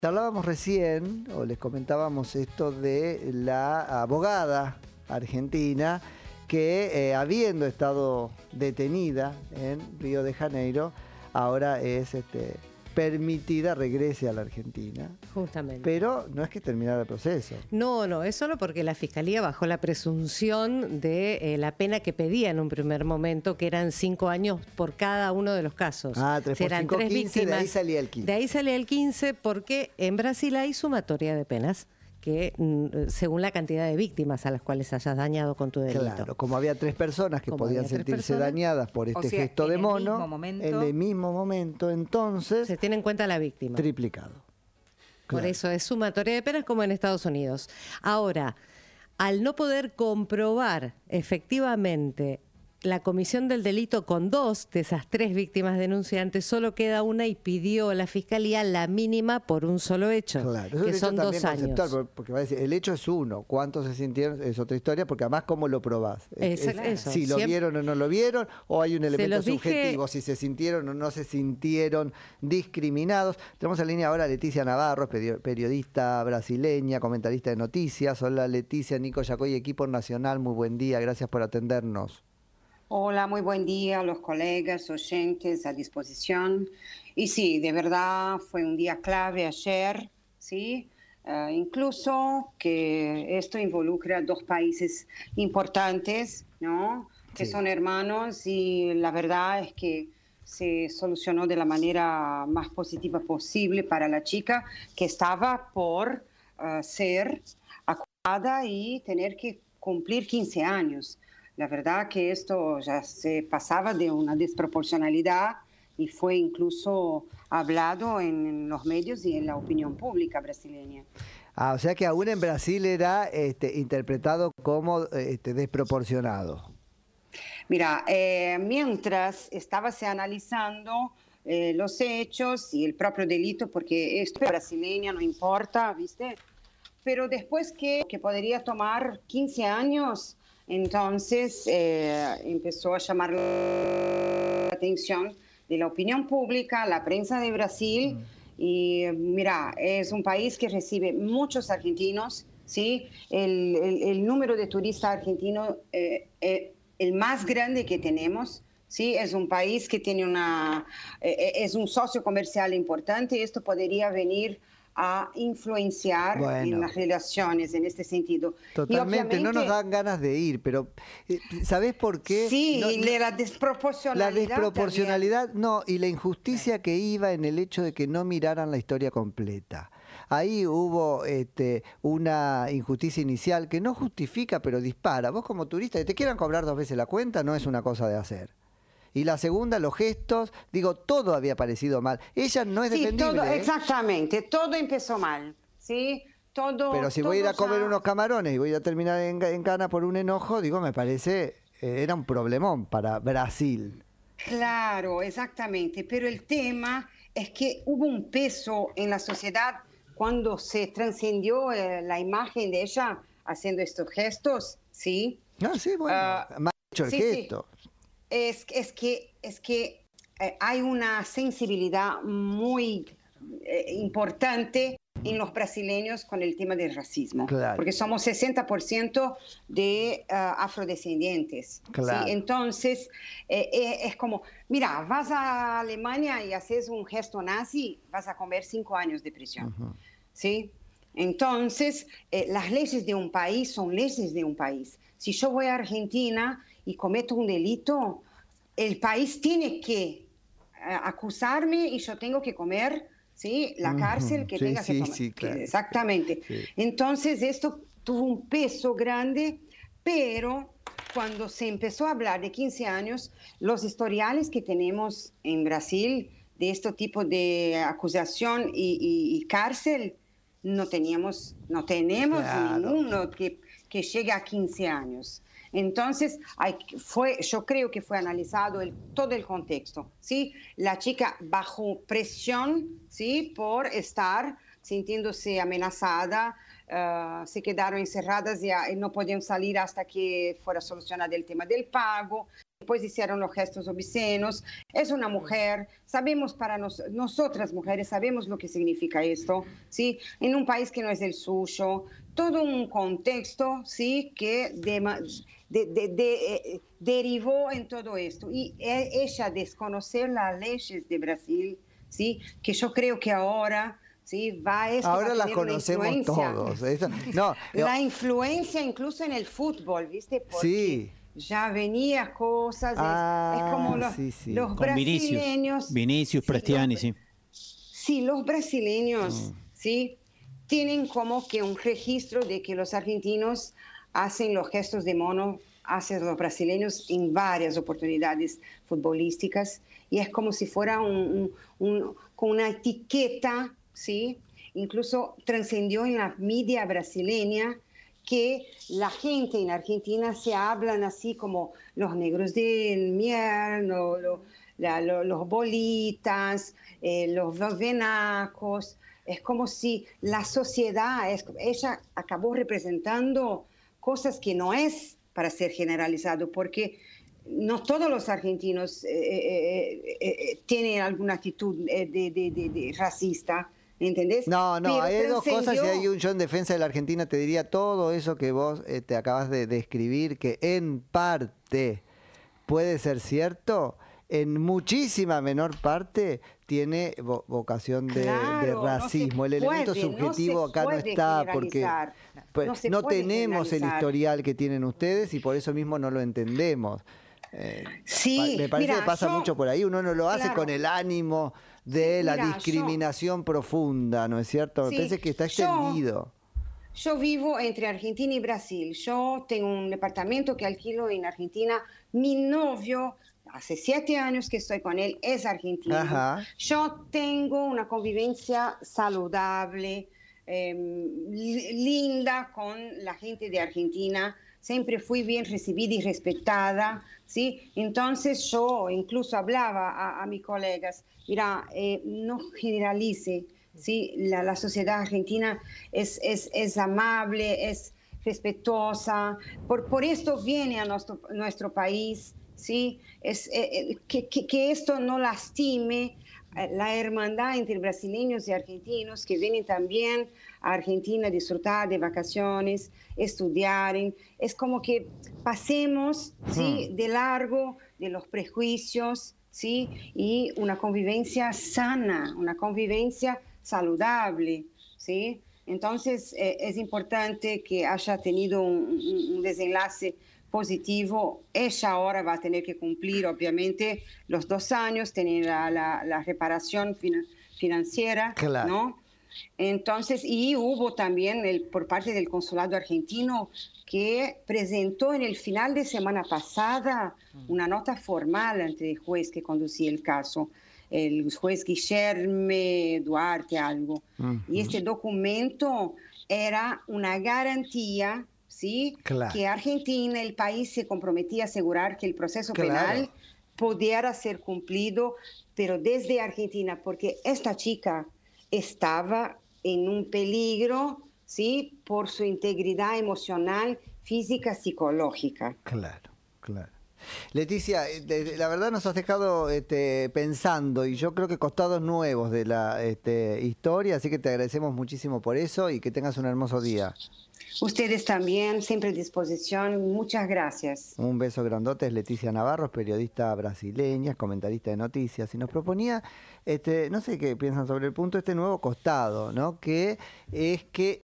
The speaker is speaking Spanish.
Hablábamos recién, o les comentábamos esto de la abogada argentina que habiendo estado detenida en Río de Janeiro, ahora es permitida regrese a la Argentina. Justamente. Pero no es que terminara el proceso. No, es solo porque la Fiscalía bajó la presunción de la pena que pedía en un primer momento, que eran 5 años por cada uno de los casos. 3 por 5, 15, víctimas. de ahí salía el 15. De ahí salía el 15 porque en Brasil hay sumatoria de penas que según la cantidad de víctimas a las cuales hayas dañado con tu delito. Claro, como había 3 personas que podían sentirse dañadas por este gesto de mono, en el mismo momento, entonces se tiene en cuenta la víctima. Triplicado. Por eso es sumatoria de penas como en Estados Unidos. Ahora, al no poder comprobar efectivamente la comisión del delito con 2 de esas 3 víctimas denunciantes, solo queda una y pidió la Fiscalía la mínima por un solo hecho, claro, que son 2 años. Porque va a decir, el hecho es uno, cuántos se sintieron es otra historia, porque además cómo lo probás. Eso. Si lo vieron o no lo vieron, o hay un elemento subjetivo, si se sintieron o no se sintieron discriminados. Tenemos en línea ahora a Leticia Navarro, periodista brasileña, comentarista de noticias. Hola Leticia, Nico Yacoy, equipo nacional, muy buen día, gracias por atendernos. Hola, muy buen día a los colegas, oyentes a disposición. Y sí, de verdad fue un día clave ayer, ¿sí? Incluso que esto involucra 2 países importantes, ¿no? Que son hermanos, y la verdad es que se solucionó de la manera más positiva posible para la chica que estaba por ser acusada y tener que cumplir 15 años. La verdad que esto ya se pasaba de una desproporcionalidad y fue incluso hablado en los medios y en la opinión pública brasileña. O sea que aún en Brasil era interpretado como desproporcionado. Mira, mientras estaba se analizando los hechos y el propio delito, porque esto brasileña no importa, ¿viste? Pero después que podría tomar 15 años... Entonces empezó a llamar la atención de la opinión pública, la prensa de Brasil. Y mira, es un país que recibe muchos argentinos, ¿sí? El número de turistas argentinos el más grande que tenemos, ¿sí? Es un país que tiene es un socio comercial importante, y esto podría venir a influenciar en las relaciones en este sentido. Totalmente, no nos dan ganas de ir, pero ¿sabés por qué? Sí, la desproporcionalidad. La desproporcionalidad, no, y la injusticia que iba en el hecho de que no miraran la historia completa. Ahí hubo una injusticia inicial que no justifica, pero dispara. Vos como turista, que te quieran cobrar 2 veces la cuenta, no es una cosa de hacer. Y la segunda, los gestos, digo, todo había parecido mal. Ella no es defendible. Todo, exactamente, todo empezó mal, ¿sí? Todo. Pero si voy a ir a comer unos camarones y voy a terminar en cana por un enojo, digo, me parece, era un problemón para Brasil. Claro, exactamente, pero el tema es que hubo un peso en la sociedad cuando se trascendió la imagen de ella haciendo estos gestos, ¿sí? Sí, bueno, mal hecho el gesto. Sí. Es que hay una sensibilidad muy importante en los brasileños con el tema del racismo, claro, porque somos 60% de afrodescendientes. Claro. ¿Sí? Entonces, es como, mira, vas a Alemania y haces un gesto nazi, vas a comer 5 años de prisión. ¿Sí? Entonces, las leyes de un país son leyes de un país. Si yo voy a Argentina y cometo un delito, el país tiene que acusarme y yo tengo que comer, ¿sí? La cárcel que tenga que tomar. Sí, claro. Exactamente. Sí. Entonces esto tuvo un peso grande, pero cuando se empezó a hablar de 15 años, los historiales que tenemos en Brasil de este tipo de acusación y cárcel, no tenemos claro, ninguno que llegue a 15 años. Entonces, yo creo que fue analizado todo el contexto, ¿sí? La chica bajo presión, ¿sí? Por estar sintiéndose amenazada, se quedaron encerradas y no podían salir hasta que fuera solucionado el tema del pago. después hicieron los gestos obscenos. Es una mujer, sabemos para nosotras mujeres, sabemos lo que significa esto, ¿sí? En un país que no es el suyo, todo un contexto, ¿sí? Que derivó en todo esto. Y ella desconocer las leyes de Brasil, ¿sí? Que yo creo que ahora... Sí, ahora las conocemos todos. La influencia incluso en el fútbol, ¿viste? Porque sí. Ya venía cosas, es como los brasileños. Vinicius, Prestiani, sí. Sí, los brasileños, sí, tienen como que un registro de que los argentinos hacen los gestos de mono hacia los brasileños en varias oportunidades futbolísticas, y es como si fuera con una etiqueta, ¿sí? Incluso trascendió en la media brasileña que la gente en Argentina se hablan así como los negros del invierno, los bolitas, los venacos. Es como si la sociedad, ella acabó representando cosas que no es para ser generalizado, porque no todos los argentinos tienen alguna actitud de racista. ¿Entendés? No, hay dos cosas, y hay yo en defensa de la Argentina te diría todo eso que vos te acabas de describir, que en parte puede ser cierto, en muchísima menor parte tiene vocación de racismo. El elemento subjetivo acá no está, porque no tenemos el historial que tienen ustedes y por eso mismo no lo entendemos. Sí, me parece que pasa mucho por ahí, uno no lo hace con el ánimo de la discriminación profunda, ¿no es cierto? Me parece que está extendido. Yo vivo entre Argentina y Brasil. Yo tengo un departamento que alquilo en Argentina. Mi novio, hace 7 años que estoy con él, es argentino. Ajá. Yo tengo una convivencia saludable, linda con la gente de Argentina. Siempre fui bien recibida y respetada, ¿sí? Entonces yo incluso hablaba a mis colegas, mira, no generalice, ¿sí? La sociedad argentina es amable, es respetuosa, por esto viene a nuestro país, ¿sí? Que esto no lastime la hermandad entre brasileños y argentinos que vienen también a Argentina a disfrutar de vacaciones, estudiar. Es como que pasemos, ¿sí? De largo de los prejuicios, ¿sí? Y una convivencia sana, una convivencia saludable, ¿sí? Entonces es importante que haya tenido un desenlace positivo. Ella ahora va a tener que cumplir, obviamente, los 2 años, tener la reparación financiera, claro, ¿no? Entonces, y hubo también por parte del consulado argentino que presentó en el final de semana pasada una nota formal ante el juez que conducía el caso, el juez Guillermo Duarte algo. Y este documento era una garantía, ¿sí? Claro. Que Argentina, el país, se comprometía a asegurar que el proceso penal pudiera ser cumplido, pero desde Argentina, porque esta chica estaba en un peligro, ¿sí? Por su integridad emocional, física, psicológica. Claro. Leticia, la verdad nos has dejado pensando, y yo creo que costados nuevos de la historia, así que te agradecemos muchísimo por eso y que tengas un hermoso día. Ustedes también, siempre a disposición. Muchas gracias. Un beso grandote. Es Leticia Navarro, periodista brasileña, comentarista de noticias, y nos proponía, no sé qué piensan sobre el punto, nuevo costado, ¿no? Que es que